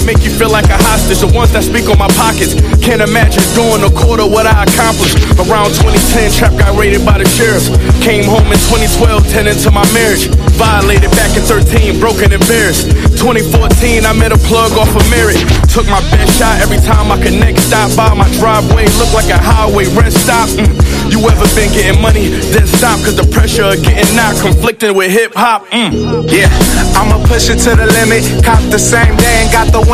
make you feel like a hostage. The ones that speak on my pockets can't imagine doing a quarter what I accomplished. Around 2010, Trap got raided by the sheriffs. Came home in 2012, 10 into my marriage. Violated back in 13, broken and embarrassed. 2014, I met a plug off of merit. Took my best shot every time I connect. Stop by my driveway, look like a highway, rest stop. You ever been getting money, then stop, cause the pressure of getting knocked, conflicting with hip hop. Yeah, I'ma push it to the limit. Cop the same day and got the win.